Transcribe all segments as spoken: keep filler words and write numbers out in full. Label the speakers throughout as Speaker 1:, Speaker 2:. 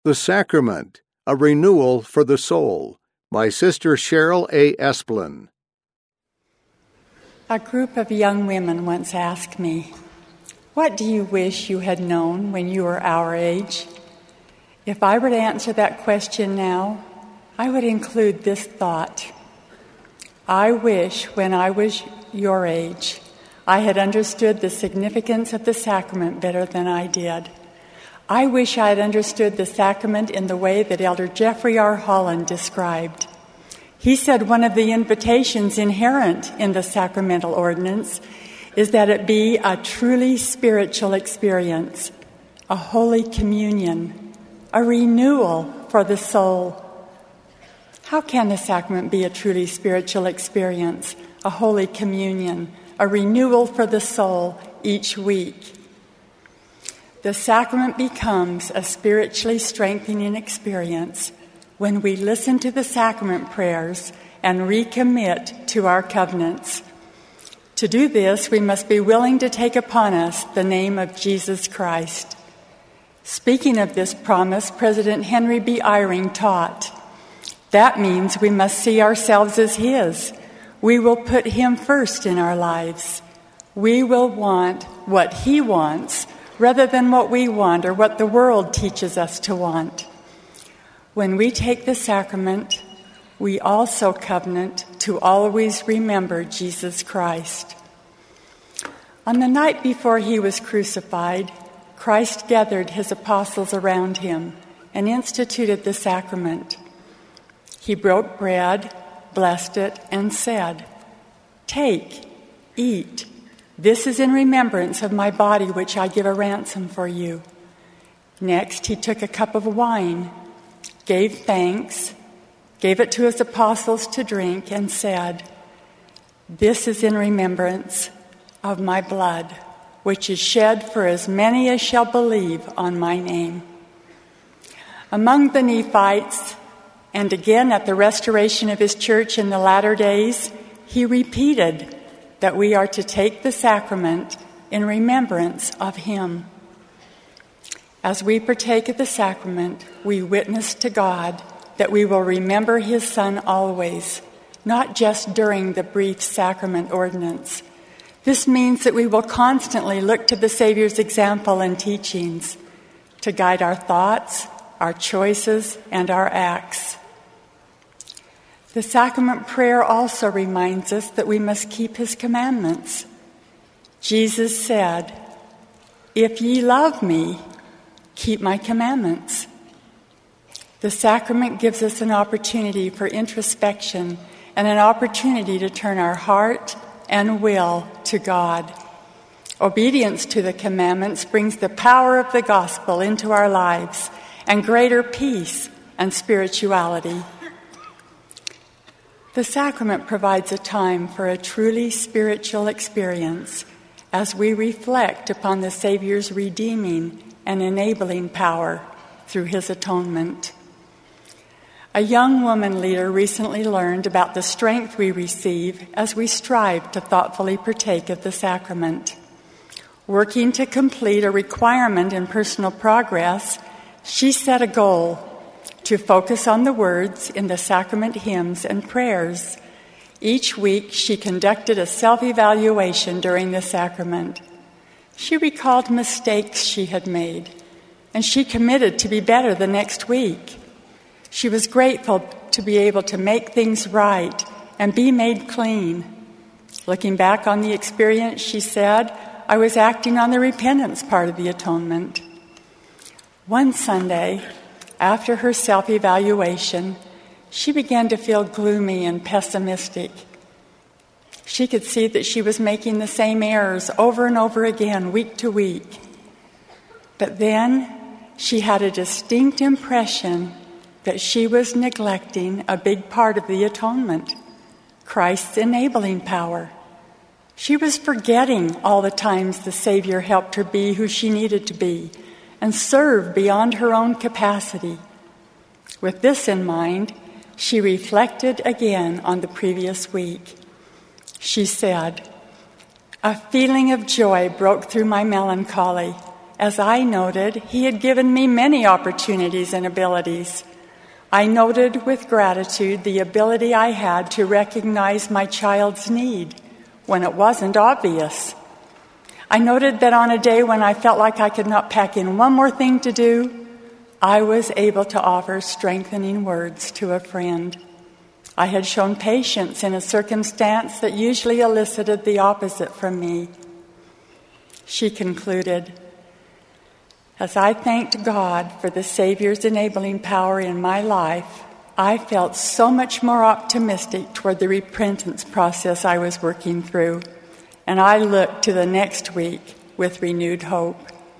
Speaker 1: The Sacrament, a Renewal for the Soul, by Sister Cheryl A. Esplin.
Speaker 2: A group of young women once asked me, "What do you wish you had known when you were our age?" If I were to answer that question now, I would include this thought. I wish when I was your age, I had understood the significance of the sacrament better than I did. I wish I had understood the sacrament in the way that Elder Jeffrey R. Holland described. He said one of the invitations inherent in the sacramental ordinance is that it be a truly spiritual experience, a holy communion, a renewal for the soul. How can the sacrament be a truly spiritual experience, a holy communion, a renewal for the soul each week? The sacrament becomes a spiritually strengthening experience when we listen to the sacrament prayers and recommit to our covenants. To do this, we must be willing to take upon us the name of Jesus Christ. Speaking of this promise, President Henry B. Eyring taught, that means we must see ourselves as His. We will put Him first in our lives. We will want what He wants rather than what we want or what the world teaches us to want. When we take the sacrament, we also covenant to always remember Jesus Christ. On the night before He was crucified, Christ gathered His apostles around Him and instituted the sacrament. He broke bread, blessed it, and said, "Take, eat. This is in remembrance of my body, which I give a ransom for you." Next, He took a cup of wine, gave thanks, gave it to His apostles to drink, and said, "This is in remembrance of my blood, which is shed for as many as shall believe on my name." Among the Nephites, and again at the restoration of His church in the latter days, He repeated that we are to take the sacrament in remembrance of Him. As we partake of the sacrament, we witness to God that we will remember His Son always, not just during the brief sacrament ordinance. This means that we will constantly look to the Savior's example and teachings to guide our thoughts, our choices, and our acts. The sacrament prayer also reminds us that we must keep His commandments. Jesus said, "If ye love me, keep my commandments." The sacrament gives us an opportunity for introspection and an opportunity to turn our heart and will to God. Obedience to the commandments brings the power of the gospel into our lives and greater peace and spirituality. The sacrament provides a time for a truly spiritual experience as we reflect upon the Savior's redeeming and enabling power through His atonement. A young woman leader recently learned about the strength we receive as we strive to thoughtfully partake of the sacrament. Working to complete a requirement in personal progress, she set a goal to focus on the words in the sacrament hymns and prayers. Each week, she conducted a self-evaluation during the sacrament. She recalled mistakes she had made, and she committed to be better the next week. She was grateful to be able to make things right and be made clean. Looking back on the experience, she said, "I was acting on the repentance part of the atonement." One Sunday, after her self-evaluation, she began to feel gloomy and pessimistic. She could see that she was making the same errors over and over again, week to week. But then she had a distinct impression that she was neglecting a big part of the atonement, Christ's enabling power. She was forgetting all the times the Savior helped her be who she needed to be and serve beyond her own capacity. With this in mind, she reflected again on the previous week. She said, "A feeling of joy broke through my melancholy as I noted, he had given me many opportunities and abilities. I noted with gratitude the ability I had to recognize my child's need when it wasn't obvious. I noted that on a day when I felt like I could not pack in one more thing to do, I was able to offer strengthening words to a friend. I had shown patience in a circumstance that usually elicited the opposite from me. She concluded, as I thanked God for the Savior's enabling power in my life, I felt so much more optimistic toward the repentance process I was working through, and I looked to the next week with renewed hope.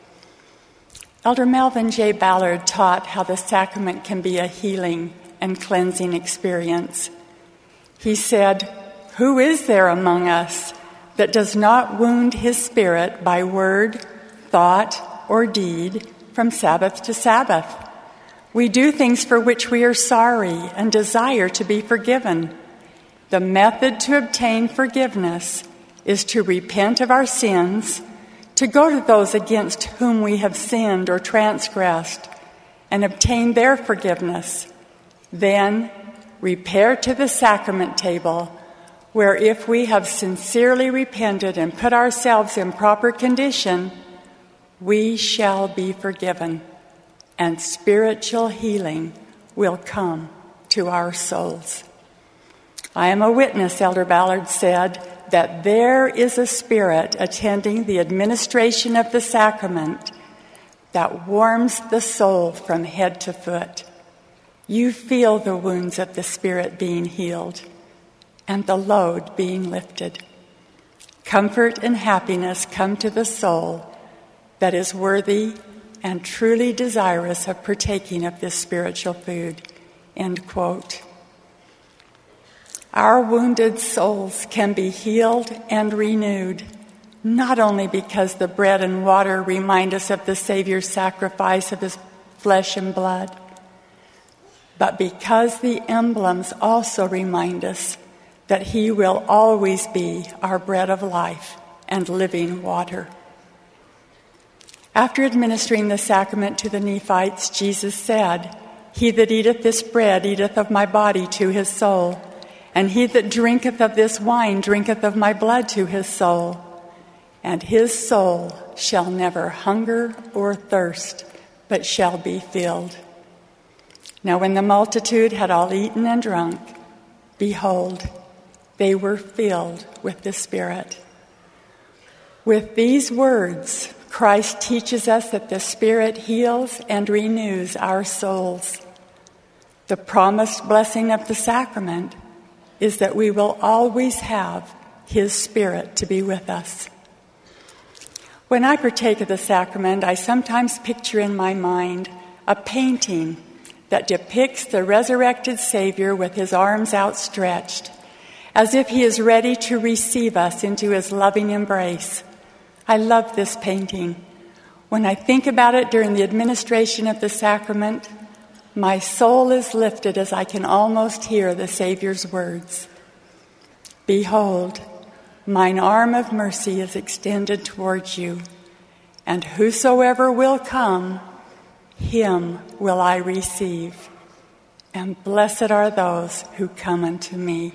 Speaker 2: Elder Melvin J. Ballard taught how the sacrament can be a healing and cleansing experience. He said, "Who is there among us that does not wound his spirit by word, thought, or deed from Sabbath to Sabbath? We do things for which we are sorry and desire to be forgiven. The method to obtain forgiveness is to repent of our sins, to go to those against whom we have sinned or transgressed, and obtain their forgiveness. Then repair to the sacrament table, where if we have sincerely repented and put ourselves in proper condition, we shall be forgiven, and spiritual healing will come to our souls." I am a witness, Elder Ballard said, that there is a spirit attending the administration of the sacrament that warms the soul from head to foot. You feel the wounds of the Spirit being healed and the load being lifted. Comfort and happiness come to the soul that is worthy and truly desirous of partaking of this spiritual food. End quote. Our wounded souls can be healed and renewed, not only because the bread and water remind us of the Savior's sacrifice of his flesh and blood, but because the emblems also remind us that he will always be our bread of life and living water. After administering the sacrament to the Nephites, Jesus said, "He that eateth this bread eateth of my body to his soul, and he that drinketh of this wine drinketh of my blood to his soul, and his soul shall never hunger or thirst, but shall be filled." Now when the multitude had all eaten and drunk, behold, they were filled with the Spirit. With these words, Christ teaches us that the Spirit heals and renews our souls. The promised blessing of the sacrament is that we will always have his Spirit to be with us. When I partake of the sacrament, I sometimes picture in my mind a painting that depicts the resurrected Savior with his arms outstretched, as if he is ready to receive us into his loving embrace. I love this painting. When I think about it during the administration of the sacrament, my soul is lifted as I can almost hear the Savior's words. "Behold, mine arm of mercy is extended towards you, and whosoever will come, him will I receive. And blessed are those who come unto me."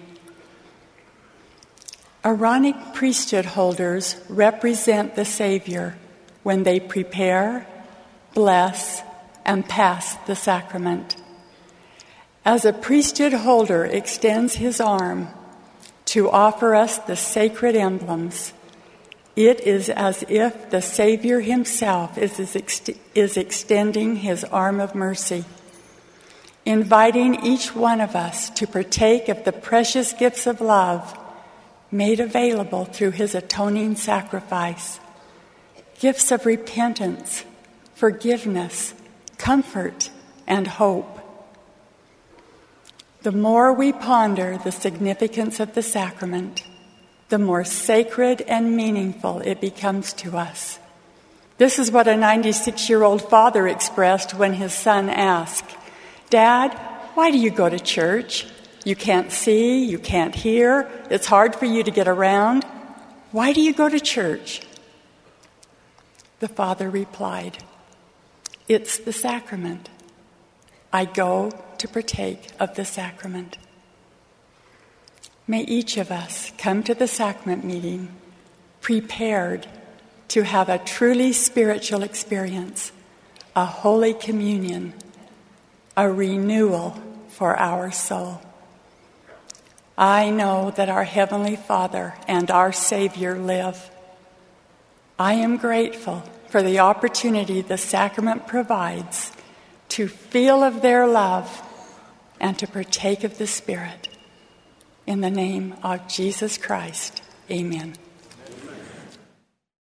Speaker 2: Aaronic priesthood holders represent the Savior when they prepare, bless, and pass the sacrament. As a priesthood holder extends his arm to offer us the sacred emblems, it is as if the Savior himself is, is extending his arm of mercy, inviting each one of us to partake of the precious gifts of love made available through his atoning sacrifice. Gifts of repentance, forgiveness, comfort, and hope. The more we ponder the significance of the sacrament, the more sacred and meaningful it becomes to us. This is what a ninety-six-year-old father expressed when his son asked, "Dad, why do you go to church? You can't see, you can't hear, it's hard for you to get around. Why do you go to church?" The Father replied, "It's the sacrament. I go to partake of the sacrament." May each of us come to the sacrament meeting prepared to have a truly spiritual experience, a holy communion, a renewal for our soul. I know that our Heavenly Father and our Savior live. I am grateful for the opportunity the sacrament provides to feel of their love and to partake of the Spirit. In the name of Jesus Christ, amen.